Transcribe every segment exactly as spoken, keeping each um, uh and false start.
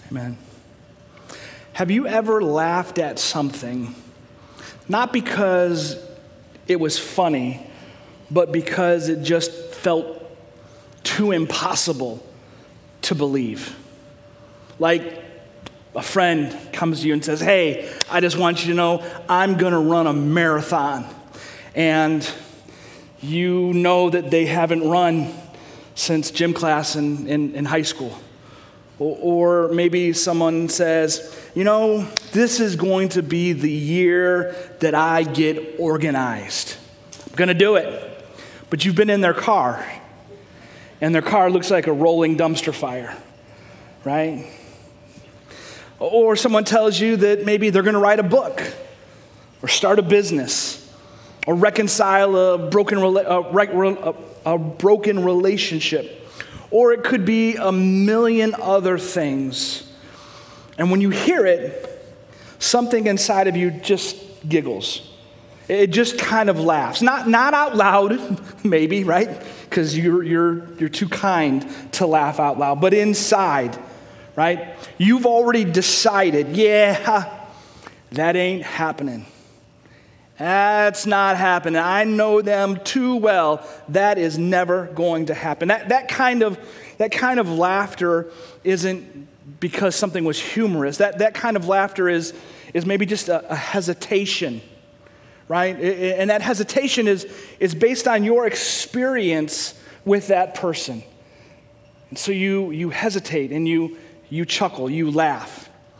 Amen. Have you ever laughed at something, not because it was funny, but because it just felt too impossible to believe? Like a friend comes to you and says, hey, I just want you to know I'm going to run a marathon. And you know that they haven't run since gym class in, in, in high school. Or, or maybe someone says, you know, this is going to be the year that I get organized. I'm going to do it. But you've been in their car, and their car looks like a rolling dumpster fire, right? Or someone tells you that maybe they're going to write a book or start a business or reconcile a broken, a, a broken relationship. Or it could be a million other things. And when you hear it, something inside of you just giggles. It just kind of laughs. Not, not out loud, maybe, right? Because you're, you're, you're too kind to laugh out loud. But inside, right? You've already decided, yeah, that ain't happening. That's not happening. I know them too well. That is never going to happen. That that kind of that kind of laughter isn't because something was humorous. That that kind of laughter is is maybe just a, a hesitation, right? And that hesitation is is based on your experience with that person. And so you you hesitate and you you chuckle, you laugh.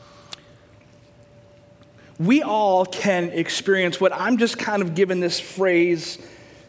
We all can experience what I'm just kind of given this phrase,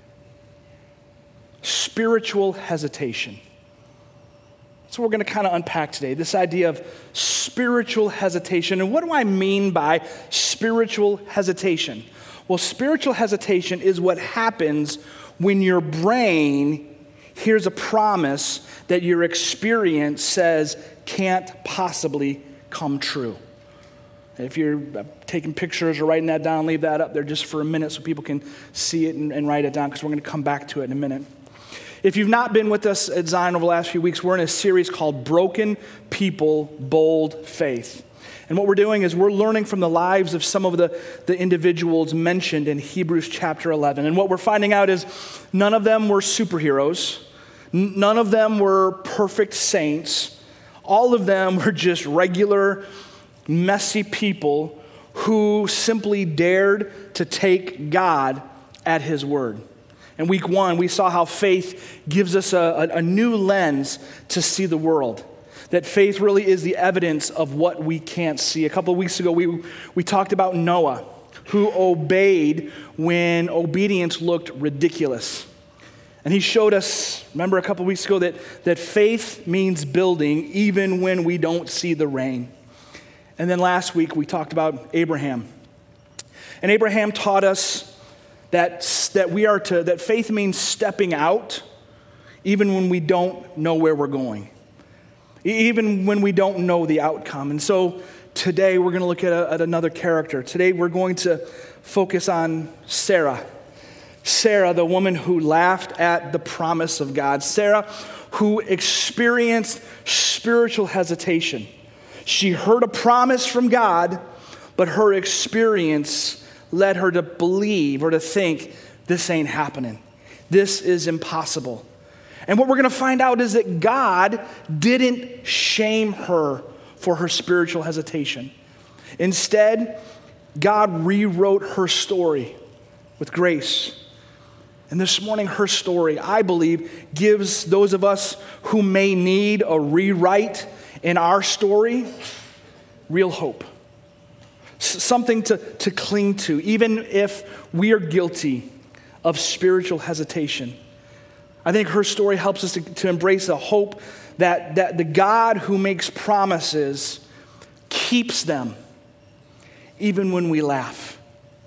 spiritual hesitation. That's what we're going to kind of unpack today, this idea of spiritual hesitation. And what do I mean by spiritual hesitation? Well, spiritual hesitation is what happens when your brain hears a promise that your experience says can't possibly come true. If you're taking pictures or writing that down, leave that up there just for a minute so people can see it and, and write it down, because we're going to come back to it in a minute. If you've not been with us at Zion over the last few weeks, we're in a series called Broken People, Bold Faith. And what we're doing is we're learning from the lives of some of the, the individuals mentioned in Hebrews chapter eleven. And what we're finding out is none of them were superheroes. N- none of them were perfect saints. All of them were just regular, messy people who simply dared to take God at his word. In week one, we saw how faith gives us a, a, a new lens to see the world. That faith really is the evidence of what we can't see. A couple of weeks ago, we, we talked about Noah, who obeyed when obedience looked ridiculous. And he showed us, remember a couple of weeks ago, that, that faith means building even when we don't see the rain. And then last week, we talked about Abraham. And Abraham taught us that, that we are to, that faith means stepping out even when we don't know where we're going, even when we don't know the outcome. And so today, we're going to look at, a, at another character. Today, we're going to focus on Sarah. Sarah, the woman who laughed at the promise of God. Sarah, who experienced spiritual hesitation. She heard a promise from God, but her experience led her to believe or to think, this ain't happening. This is impossible. And what we're going to find out is that God didn't shame her for her spiritual hesitation. Instead, God rewrote her story with grace. And this morning, her story, I believe, gives those of us who may need a rewrite in our story, real hope. S- something to, to cling to, even if we are guilty of spiritual hesitation. I think her story helps us to, to embrace a hope that, that the God who makes promises keeps them, even when we laugh,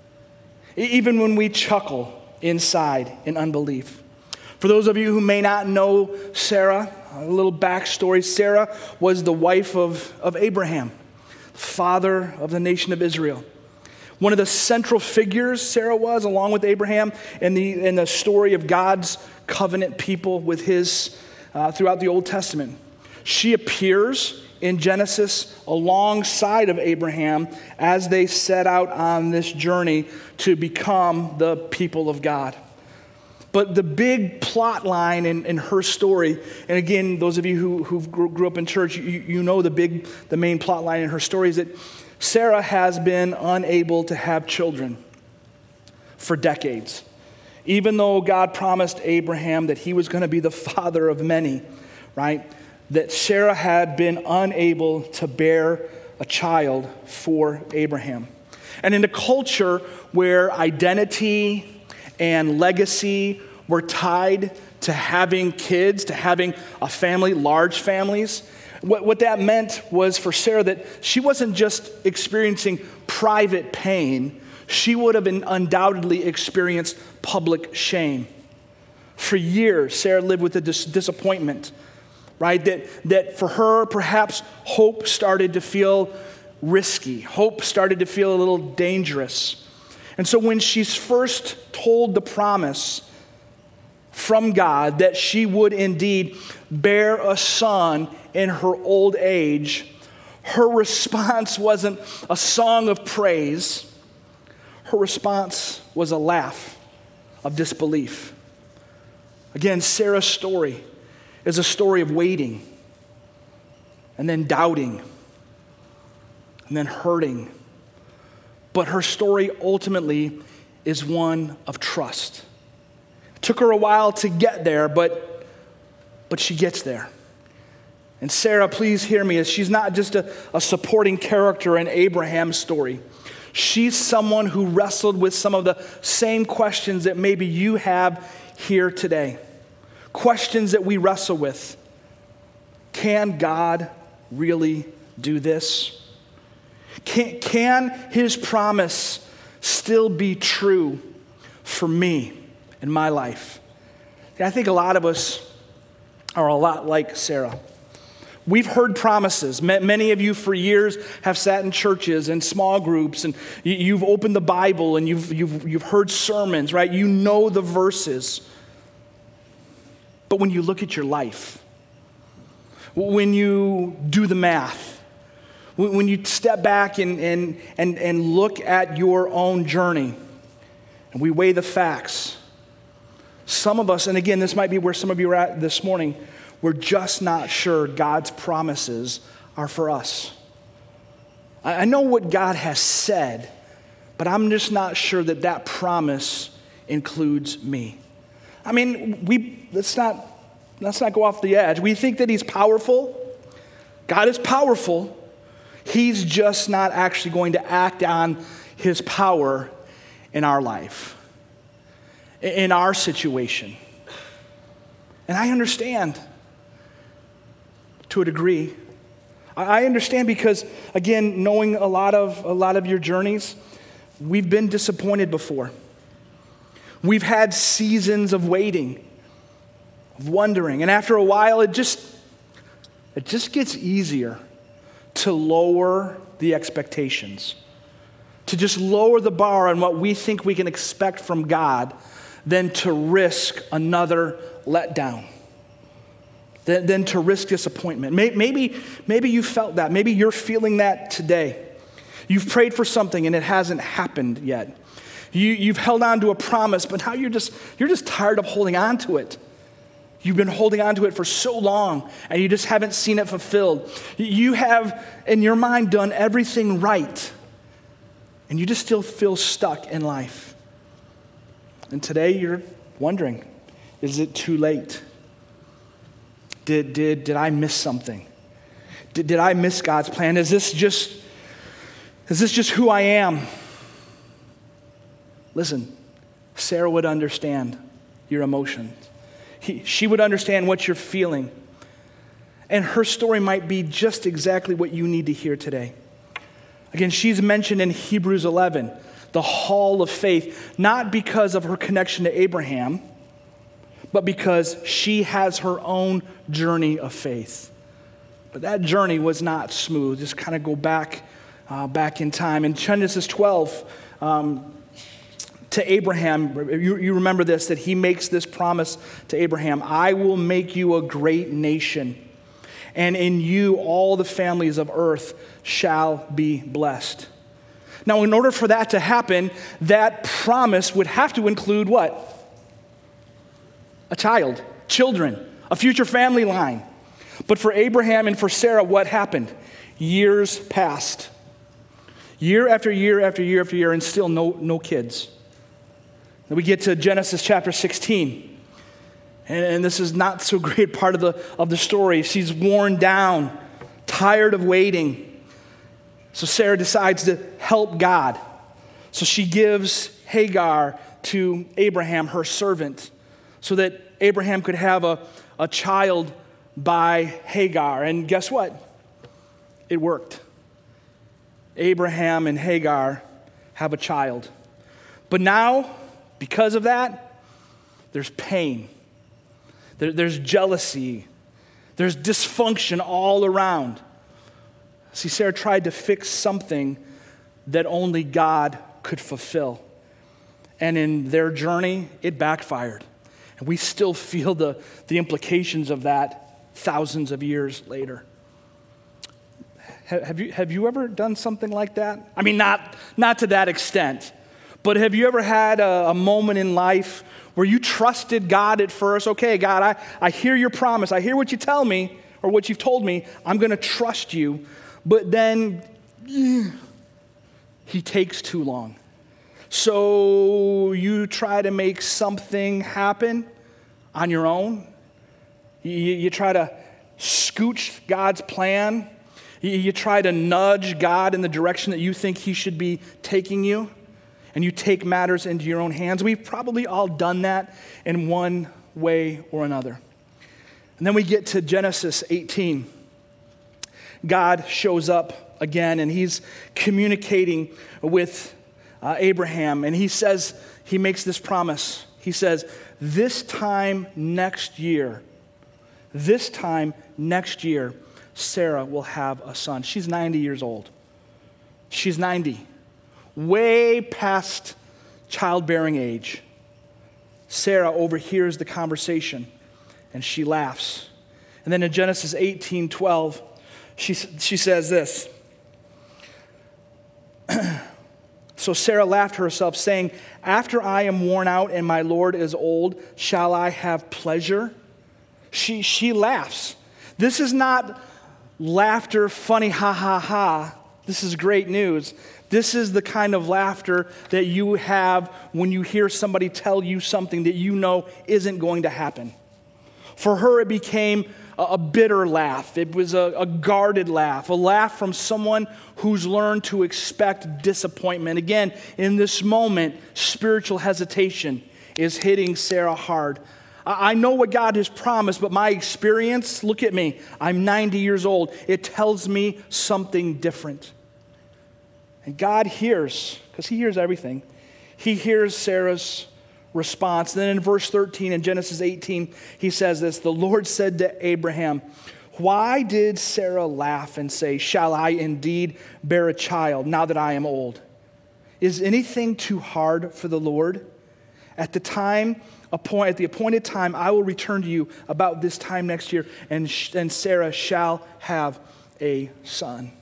even when we chuckle inside in unbelief. For those of you who may not know Sarah, a little backstory. Sarah was the wife of, of Abraham, father of the nation of Israel. One of the central figures Sarah was, along with Abraham, in the, in the story of God's covenant people with his, uh, throughout the Old Testament. She appears in Genesis alongside of Abraham as they set out on this journey to become the people of God. But the big plot line in, in her story, and again, those of you who, who grew, grew up in church, you, you know the big, the main plot line in her story is that Sarah has been unable to have children for decades. Even though God promised Abraham that he was going to be the father of many, right? That Sarah had been unable to bear a child for Abraham. And in a culture where identity and legacy were tied to having kids, to having a family, large families, what, what that meant was for Sarah that she wasn't just experiencing private pain, she would have been undoubtedly experienced public shame. For years, Sarah lived with the dis- disappointment, right? That, that for her, perhaps hope started to feel risky. Hope started to feel a little dangerous. And so when she's first told the promise from God that she would indeed bear a son in her old age, her response wasn't a song of praise. Her response was a laugh of disbelief. Again, Sarah's story is a story of waiting and then doubting and then hurting. But her story ultimately is one of trust. It took her a while to get there, but, but she gets there. And Sarah, please hear me, as she's not just a, a supporting character in Abraham's story. She's someone who wrestled with some of the same questions that maybe you have here today. Questions that we wrestle with. Can God really do this? Can, can his promise still be true for me in my life? And I think a lot of us are a lot like Sarah. We've heard promises. Many of you for years have sat in churches and small groups, and you've opened the Bible and you've, you've, you've heard sermons, right? You know the verses. But when you look at your life, when you do the math, when you step back and, and, and, and look at your own journey, and we weigh the facts, some of us, and again, this might be where some of you are at this morning, we're just not sure God's promises are for us. I know what God has said, but I'm just not sure that that promise includes me. I mean, we let's not let's not go off the edge. We think that he's powerful. God is powerful. He's just not actually going to act on his power in our life, in our situation. And I understand to a degree. I understand because, again, knowing a lot of a lot of your journeys, we've been disappointed before. We've had seasons of waiting, of wondering, and after a while, it just it just gets easier to lower the expectations, to just lower the bar on what we think we can expect from God than to risk another letdown, than, than to risk disappointment. Maybe, maybe you felt that. Maybe you're feeling that today. You've prayed for something and it hasn't happened yet. You, you've held on to a promise, but now you're just, you're just tired of holding on to it. You've been holding on to it for so long, and you just haven't seen it fulfilled. You have, in your mind, done everything right, and you just still feel stuck in life. And today you're wondering, is it too late? Did, did, did I miss something? Did, did I miss God's plan? Is this just, is this just who I am? Listen, Sarah would understand your emotions. He, she would understand what you're feeling. And her story might be just exactly what you need to hear today. Again, she's mentioned in Hebrews eleven, the hall of faith, not because of her connection to Abraham, but because she has her own journey of faith. But that journey was not smooth. Just kind of go back, uh, back in time. In Genesis twelve, um, to Abraham, you, you remember this, that he makes this promise to Abraham, I will make you a great nation, and in you all the families of earth shall be blessed. Now, in order for that to happen, that promise would have to include what? A child, children, a future family line. But for Abraham and for Sarah, what happened? Years passed. Year after year after year after year, and still no, no kids. Then we get to Genesis chapter sixteen. And, and this is not so great part of the, of the story. She's worn down, tired of waiting. So Sarah decides to help God. So she gives Hagar to Abraham, her servant, so that Abraham could have a, a child by Hagar. And guess what? It worked. Abraham and Hagar have a child. But now, because of that, there's pain. There, there's jealousy. There's dysfunction all around. See, Sarah tried to fix something that only God could fulfill. And in their journey, it backfired. And we still feel the, the implications of that thousands of years later. Have you, have you ever done something like that? I mean, not, not to that extent, but have you ever had a, a moment in life where you trusted God at first? Okay, God, I, I hear your promise. I hear what you tell me or what you've told me. I'm going to trust you. But then eh, he takes too long. So you try to make something happen on your own. You, you try to scooch God's plan. You, you try to nudge God in the direction that you think he should be taking you. And you take matters into your own hands. We've probably all done that in one way or another. And then we get to Genesis eighteen. God shows up again, and he's communicating with uh, Abraham. And he says, he makes this promise. He says, this time next year, this time next year, Sarah will have a son. She's ninety years old. She's ninety. Way past childbearing age. Sarah overhears the conversation, and she laughs. And then in Genesis eighteen twelve, she, she says this. So Sarah laughed to herself, saying, after I am worn out and my Lord is old, shall I have pleasure? She, she laughs. This is not laughter, funny, ha, ha, ha. This is great news. This is the kind of laughter that you have when you hear somebody tell you something that you know isn't going to happen. For her, it became a, a bitter laugh. It was a, a guarded laugh, a laugh from someone who's learned to expect disappointment. Again, in this moment, spiritual hesitation is hitting Sarah hard. I know what God has promised, but my experience, look at me, I'm ninety years old. It tells me something different. And God hears, because he hears everything. He hears Sarah's response. Then in verse thirteen in Genesis eighteen, he says this, the Lord said to Abraham, why did Sarah laugh and say, shall I indeed bear a child now that I am old? Is anything too hard for the Lord? At the time, appoint, at the appointed time, I will return to you about this time next year, and, sh- and Sarah shall have a son.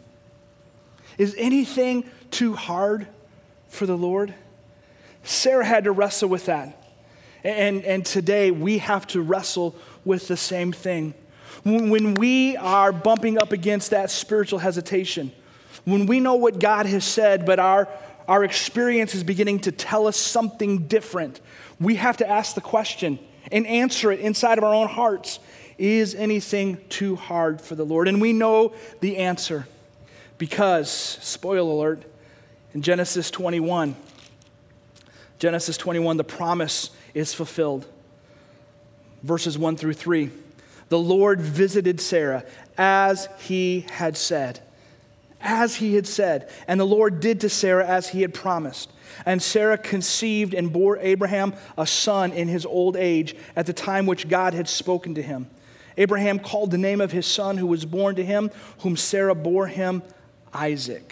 Is anything too hard for the Lord? Sarah had to wrestle with that. And, and today we have to wrestle with the same thing. When, when we are bumping up against that spiritual hesitation, when we know what God has said, but our, our experience is beginning to tell us something different, we have to ask the question and answer it inside of our own hearts. Is anything too hard for the Lord? And we know the answer. Because, spoiler alert, in Genesis twenty-one, Genesis twenty-one, the promise is fulfilled. Verses one through three. The Lord visited Sarah as he had said. As he had said. And the Lord did to Sarah as he had promised. And Sarah conceived and bore Abraham a son in his old age at the time which God had spoken to him. Abraham called the name of his son who was born to him, whom Sarah bore him, Isaac.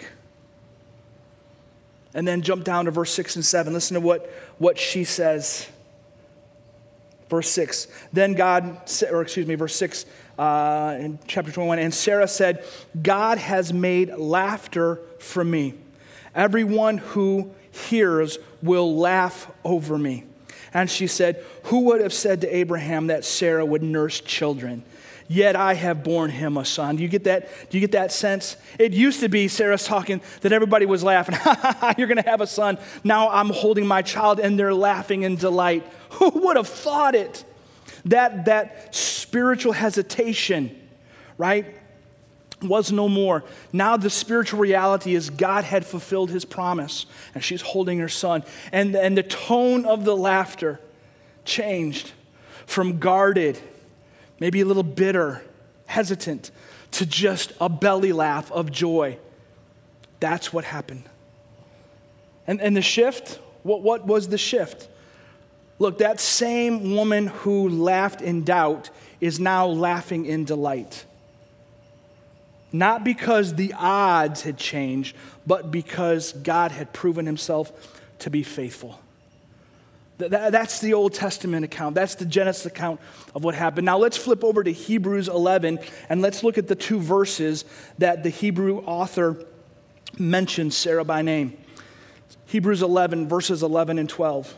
And then jump down to verse six and seven. Listen to what, what she says. Verse six. Then God, or excuse me, verse six. uh, in chapter twenty-one. And Sarah said, God has made laughter from me. Everyone who hears will laugh over me. And she said, who would have said to Abraham that Sarah would nurse children? Yet I have borne him a son. Do you get that? Do you get that sense? It used to be, Sarah's talking, that everybody was laughing. You're going to have a son. Now I'm holding my child, and they're laughing in delight. Who would have thought it? That, that spiritual hesitation, right, was no more. Now the spiritual reality is God had fulfilled his promise, and she's holding her son. And, and the tone of the laughter changed from guarded, maybe a little bitter, hesitant, to just a belly laugh of joy. That's what happened. And, and the shift, what, what was the shift? Look, that same woman who laughed in doubt is now laughing in delight. Not because the odds had changed, but because God had proven himself to be faithful. That's the Old Testament account. That's the Genesis account of what happened. Now let's flip over to Hebrews eleven, and let's look at the two verses that the Hebrew author mentions Sarah by name. Hebrews eleven, verses eleven and twelve.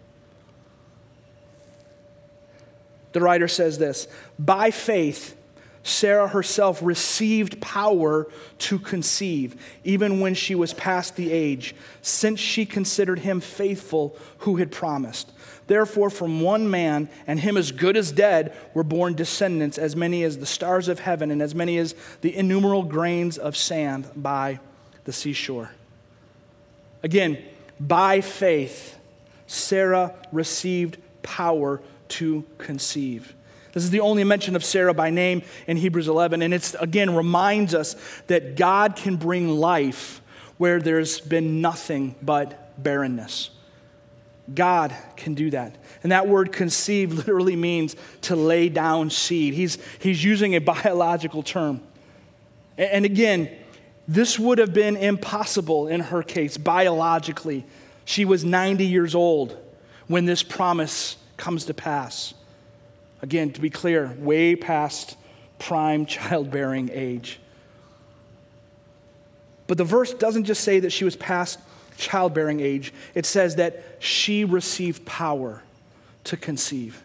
The writer says this, by faith, Sarah herself received power to conceive, even when she was past the age, since she considered him faithful who had promised. Therefore, from one man, and him as good as dead, were born descendants, as many as the stars of heaven, and as many as the innumerable grains of sand by the seashore. Again, by faith, Sarah received power to conceive. This is the only mention of Sarah by name in Hebrews eleven, and it's, again, reminds us that God can bring life where there's been nothing but barrenness. God can do that. And that word conceive literally means to lay down seed. He's, he's using a biological term. And again, this would have been impossible in her case, biologically. She was ninety years old when this promise comes to pass. Again, to be clear, way past prime childbearing age. But the verse doesn't just say that she was past childbearing age. It says that she received power to conceive.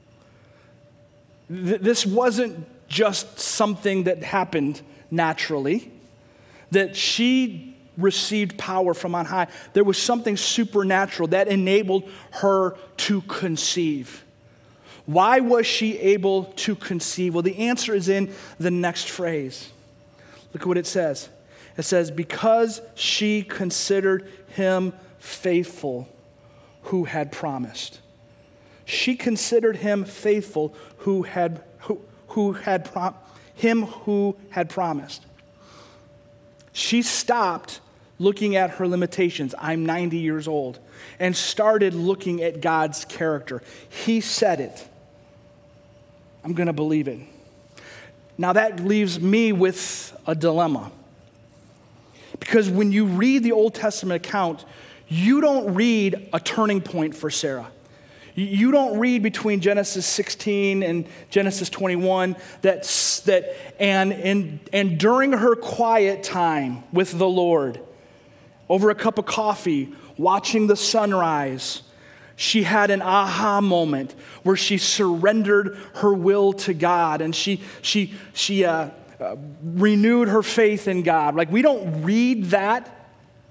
Th- this wasn't just something that happened naturally, that she received power from on high. There was something supernatural that enabled her to conceive. Why was she able to conceive? Well, the answer is in the next phrase. Look at what it says. It says, because she considered him faithful who had promised. She considered him faithful who had who, who had prom- him who had promised. She stopped looking at her limitations. I'm ninety years old. And started looking at God's character. He said it. I'm going to believe it. Now that leaves me with a dilemma. Because when you read the Old Testament account, you don't read a turning point for Sarah. You don't read between Genesis sixteen and Genesis twenty-one that, that and, and, and during her quiet time with the Lord, over a cup of coffee, watching the sunrise, she had an aha moment where she surrendered her will to God, and she she she uh, uh, renewed her faith in God. Like, we don't read that,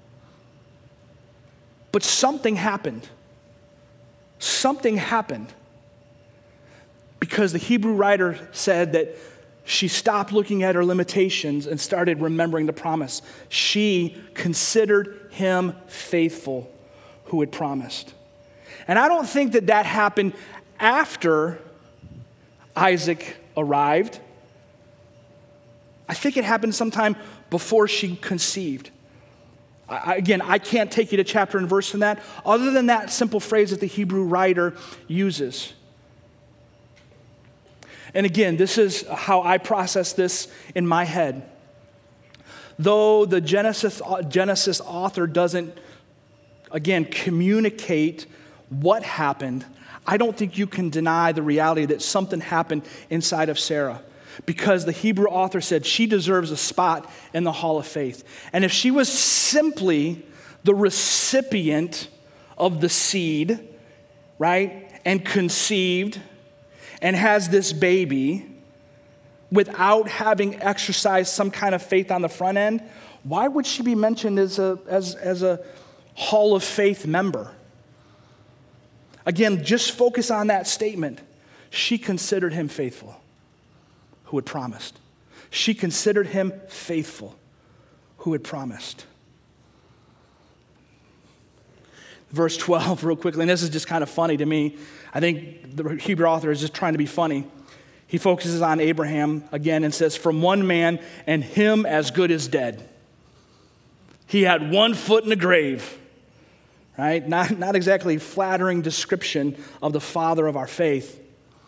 but something happened. Something happened because the Hebrew writer said that she stopped looking at her limitations and started remembering the promise. She considered him faithful who had promised. And I don't think that that happened after Isaac arrived. I think it happened sometime before she conceived. I, again, I can't take you to chapter and verse in that, other than that simple phrase that the Hebrew writer uses. And again, this is how I process this in my head. Though the Genesis, Genesis author doesn't, again, communicate what happened, I don't think you can deny the reality that something happened inside of Sarah. because the Hebrew author said she deserves a spot in the Hall of Faith. And if she was simply the recipient of the seed, right, and conceived and has this baby without having exercised some kind of faith on the front end, why would she be mentioned as a, as, as a Hall of Faith member? Again, just focus on that statement. She considered him faithful who had promised. She considered him faithful who had promised. Verse twelve, real quickly, and this is just kind of funny to me. I think the Hebrew author is just trying to be funny. He focuses on Abraham again and says, from one man and him as good as dead. He had one foot in the grave, right? Not, not exactly flattering description of the father of our faith.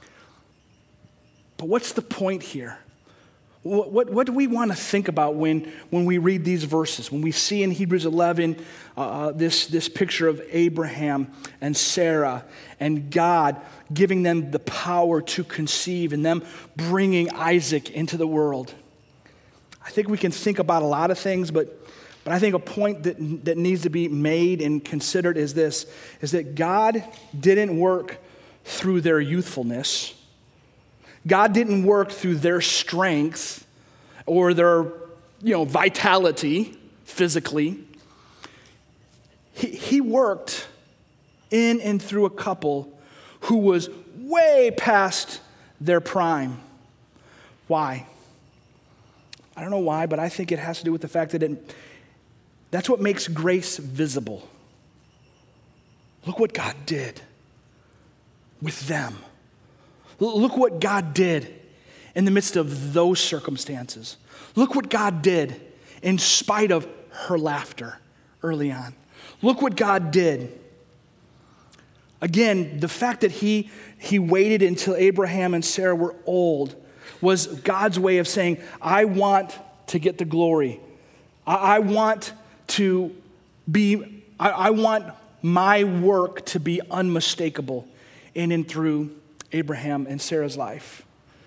But what's the point here? What, what, what do we want to think about when, when we read these verses? When we see in Hebrews eleven uh, this, this picture of Abraham and Sarah and God giving them the power to conceive and them bringing Isaac into the world. I think we can think about a lot of things, but, but I think a point that, that needs to be made and considered is this, is that God didn't work through their youthfulness. God didn't work through their strength or their, you know, vitality physically. He, he worked in and through a couple who was way past their prime. Why? I don't know why, but I think it has to do with the fact that it, that's what makes grace visible. Look what God did with them. Look what God did in the midst of those circumstances. Look what God did in spite of her laughter early on. Look what God did. Again, the fact that he, he waited until Abraham and Sarah were old was God's way of saying, I want to get the glory. I, I want to be, I, I want my work to be unmistakable in and through Abraham and Sarah's life.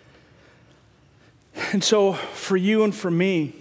And so for you and for me,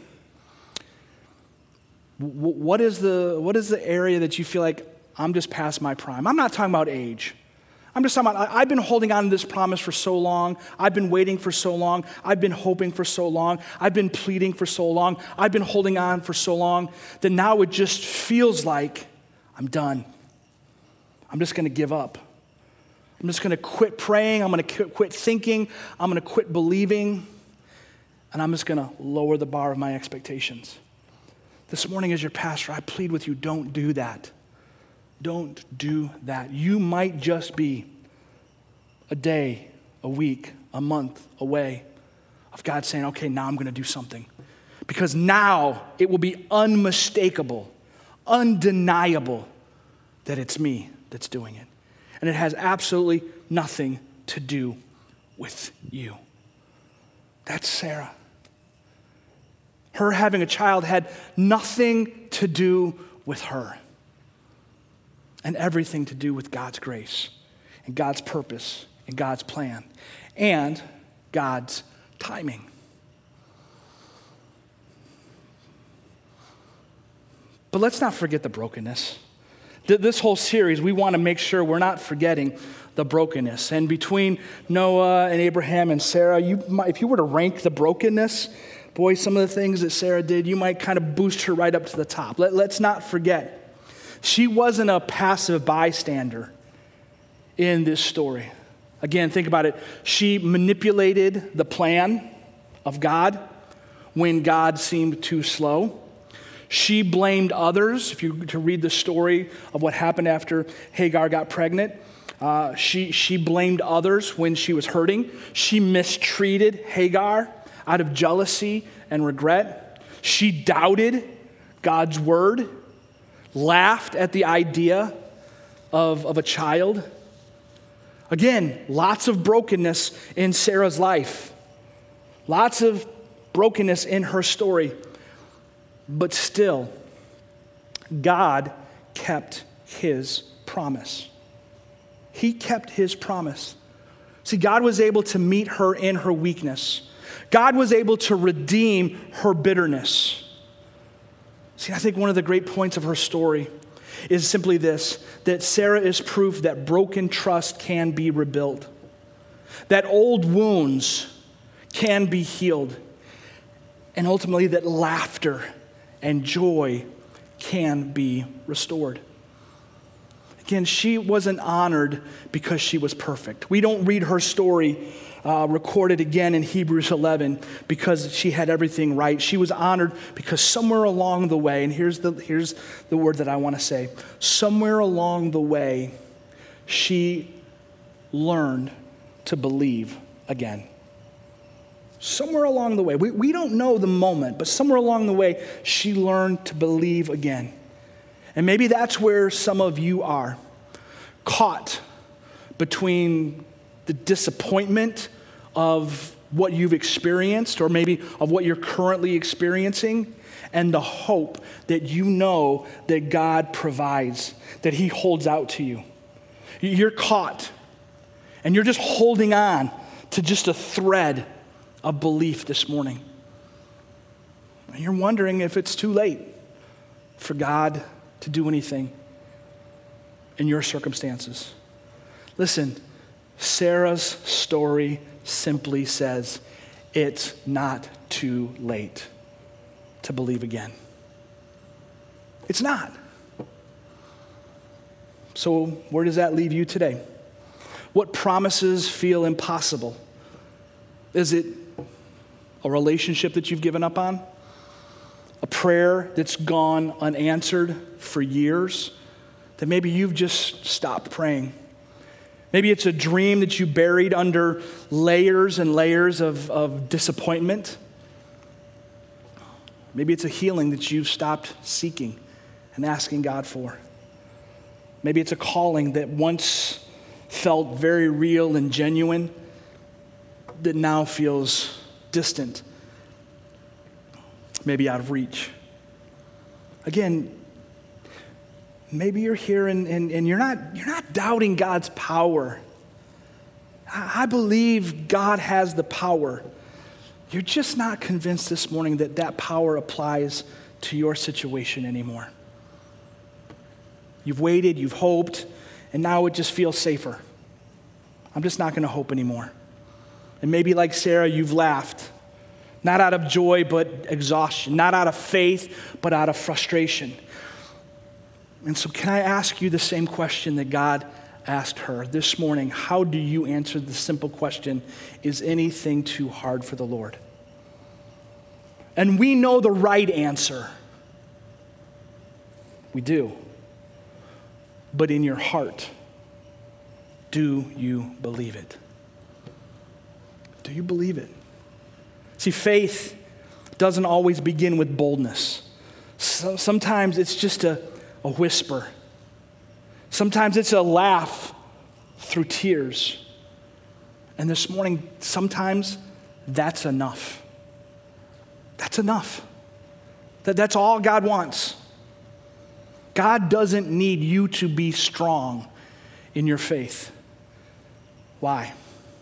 what is the what is the area that you feel like I'm just past my prime? I'm not talking about age. I'm just talking about, I've been holding on to this promise for so long. I've been waiting for so long. I've been hoping for so long. I've been pleading for so long. I've been holding on for so long that now it just feels like I'm done. I'm just going to give up. I'm just going to quit praying. I'm going to quit thinking. I'm going to quit believing. And I'm just going to lower the bar of my expectations. This morning as your pastor, I plead with you, don't do that. Don't do that. You might just be a day, a week, a month away of God saying, okay, now I'm going to do something. Because now it will be unmistakable, undeniable that it's me that's doing it. And it has absolutely nothing to do with you. That's Sarah. Her having a child had nothing to do with her. And everything to do with God's grace and God's purpose and God's plan and God's timing. But let's not forget the brokenness. This whole series, we want to make sure we're not forgetting the brokenness. And between Noah and Abraham and Sarah, you might, if you were to rank the brokenness, boy, some of the things that Sarah did, you might kind of boost her right up to the top. Let, let's not forget. She wasn't a passive bystander in this story. Again, think about it. She manipulated the plan of God when God seemed too slow. She blamed others. If you were to read the story of what happened after Hagar got pregnant, uh, she, she blamed others when she was hurting. She mistreated Hagar out of jealousy and regret. She doubted God's word, laughed at the idea of, of a child. Again, lots of brokenness in Sarah's life. Lots of brokenness in her story. But still, God kept his promise. He kept his promise. See, God was able to meet her in her weakness. God was able to redeem her bitterness. See, I think one of the great points of her story is simply this, that Sarah is proof that broken trust can be rebuilt, that old wounds can be healed, and ultimately that laughter and joy can be restored. Again, she wasn't honored because she was perfect. We don't read her story uh, recorded again in Hebrews eleven because she had everything right. She was honored because somewhere along the way, and here's the, here's the word that I want to say, somewhere along the way, she learned to believe again. Somewhere along the way, we, we don't know the moment, but somewhere along the way, she learned to believe again. And maybe that's where some of you are, caught between the disappointment of what you've experienced, or maybe of what you're currently experiencing, and the hope that you know that God provides, that He holds out to you. You're caught, and you're just holding on to just a thread of belief this morning. And you're wondering if it's too late for God to do anything in your circumstances. Listen, Sarah's story simply says it's not too late to believe again. It's not. So where does that leave you today? What promises feel impossible? Is it a relationship that you've given up on? A prayer that's gone unanswered for years, that maybe you've just stopped praying? Maybe it's a dream that you buried under layers and layers of, of disappointment. Maybe it's a healing that you've stopped seeking and asking God for. Maybe it's a calling that once felt very real and genuine that now feels distant, maybe out of reach. Again, maybe you're here and, and, and you're not you're not doubting God's power. I, I believe God has the power. You're just not convinced this morning that that power applies to your situation anymore. You've waited, you've hoped, and now it just feels safer. I'm just not going to hope anymore. And maybe like Sarah, you've laughed, not out of joy, but exhaustion, not out of faith, but out of frustration. And so can I ask you the same question that God asked her this morning? How do you answer the simple question, is anything too hard for the Lord? And we know the right answer. We do. But in your heart, do you believe it? Do you believe it? See, faith doesn't always begin with boldness. So sometimes it's just a, a whisper. Sometimes it's a laugh through tears. And this morning, sometimes that's enough. That's enough. That, that's all God wants. God doesn't need you to be strong in your faith. Why?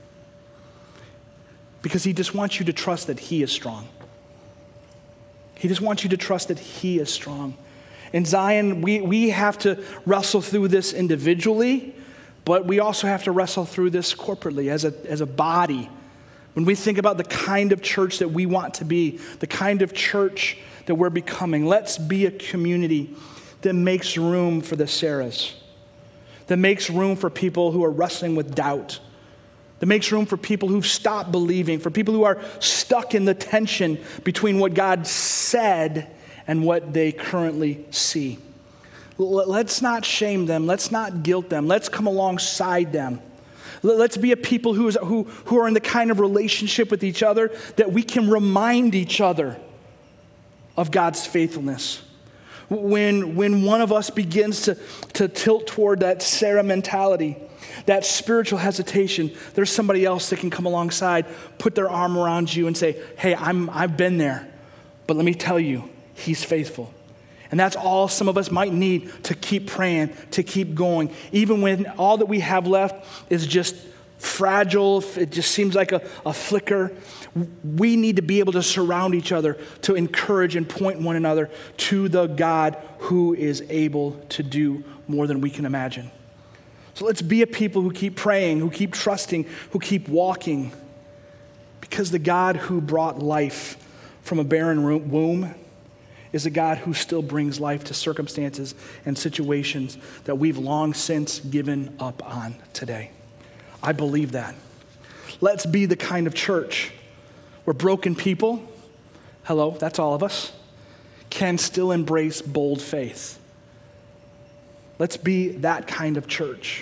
Because He just wants you to trust that He is strong. He just wants you to trust that He is strong. In Zion, we, we have to wrestle through this individually, but we also have to wrestle through this corporately as a, as a body. When we think about the kind of church that we want to be, the kind of church that we're becoming, let's be a community that makes room for the Sarahs, that makes room for people who are wrestling with doubt, that makes room for people who've stopped believing, for people who are stuck in the tension between what God said and what they currently see. Let's not shame them. Let's not guilt them. Let's come alongside them. Let's be a people who, is, who, who are in the kind of relationship with each other that we can remind each other of God's faithfulness. When, when one of us begins to, to tilt toward that Sarah mentality, that spiritual hesitation, there's somebody else that can come alongside, put their arm around you and say, hey, I'm, I've been there, but let me tell you, He's faithful. And that's all some of us might need to keep praying, to keep going, even when all that we have left is just fragile, it just seems like a, a flicker, we need to be able to surround each other to encourage and point one another to the God who is able to do more than we can imagine. So let's be a people who keep praying, who keep trusting, who keep walking, because the God who brought life from a barren womb is a God who still brings life to circumstances and situations that we've long since given up on today. I believe that. Let's be the kind of church where broken people, hello, that's all of us, can still embrace bold faith. Let's be that kind of church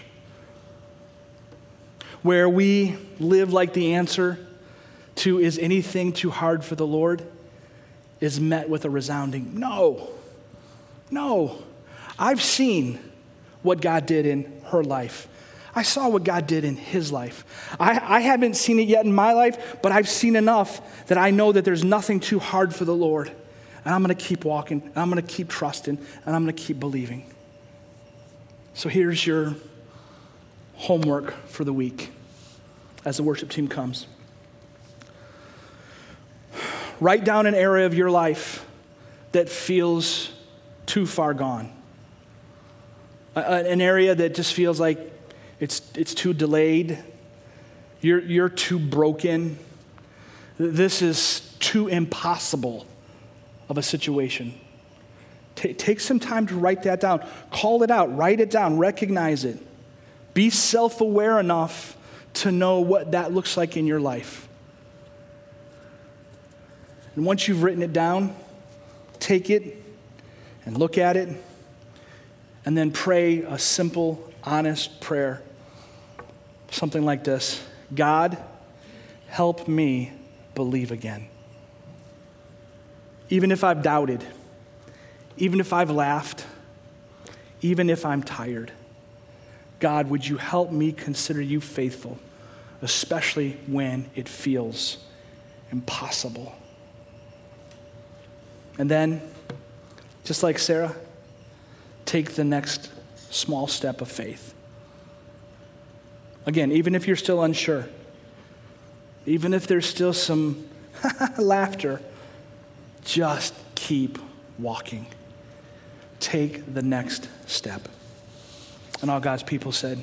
where we live like the answer to is anything too hard for the Lord is met with a resounding no, no. I've seen what God did in her life. I saw what God did in his life. I, I haven't seen it yet in my life, but I've seen enough that I know that there's nothing too hard for the Lord. And I'm going to keep walking, and I'm going to keep trusting, and I'm going to keep believing. So here's your homework for the week as the worship team comes. Write down an area of your life that feels too far gone. A, an area that just feels like It's it's too delayed. You're you're too broken. This is too impossible of a situation. T- take some time to write that down. Call it out. Write it down. Recognize it. Be self-aware enough to know what that looks like in your life. And once you've written it down, take it and look at it, and then pray a simple, honest prayer. Something like this: God, help me believe again. Even if I've doubted, even if I've laughed, even if I'm tired, God, would you help me consider you faithful, especially when it feels impossible. And then, just like Sarah, take the next small step of faith. Again, even if you're still unsure, even if there's still some laughter, just keep walking. Take the next step. And all God's people said,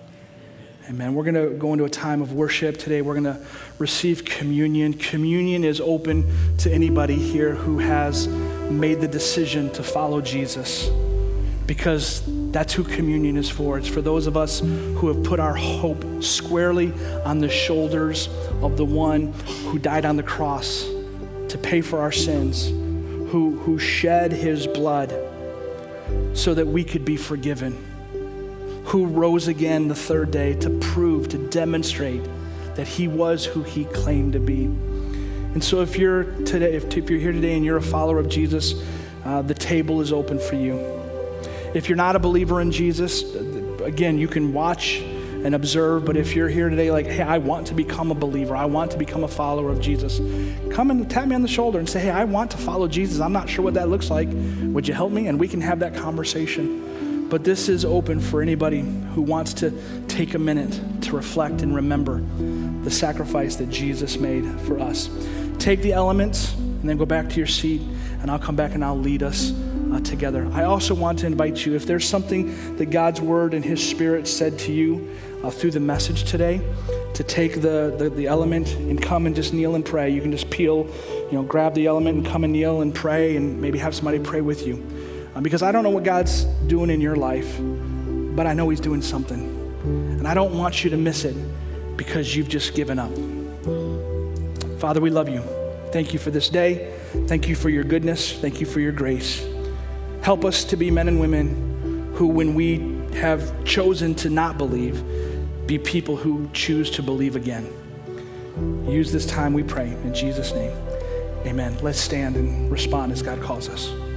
amen. We're going to go into a time of worship today. We're going to receive communion. Communion is open to anybody here who has made the decision to follow Jesus, because that's who communion is for. It's for those of us who have put our hope squarely on the shoulders of the one who died on the cross to pay for our sins, who, who shed his blood so that we could be forgiven, who rose again the third day to prove, to demonstrate that he was who he claimed to be. And so if you're today, if, if you're here today and you're a follower of Jesus, uh, the table is open for you. If you're not a believer in Jesus, again, you can watch and observe, but if you're here today like, hey, I want to become a believer, I want to become a follower of Jesus, come and tap me on the shoulder and say, hey, I want to follow Jesus. I'm not sure what that looks like. Would you help me? And we can have that conversation. But this is open for anybody who wants to take a minute to reflect and remember the sacrifice that Jesus made for us. Take the elements and then go back to your seat, and I'll come back and I'll lead us Uh, together. I also want to invite you, if there's something that God's word and his spirit said to you uh, through the message today, to take the, the the element and come and just kneel and pray. You can just peel, you know, grab the element and come and kneel and pray, and maybe have somebody pray with you. Uh, because I don't know what God's doing in your life, but I know he's doing something. And I don't want you to miss it because you've just given up. Father, we love you. Thank you for this day. Thank you for your goodness. Thank you for your grace. Help us to be men and women who, when we have chosen to not believe, be people who choose to believe again. Use this time, we pray, in Jesus' name. Amen. Let's stand and respond as God calls us.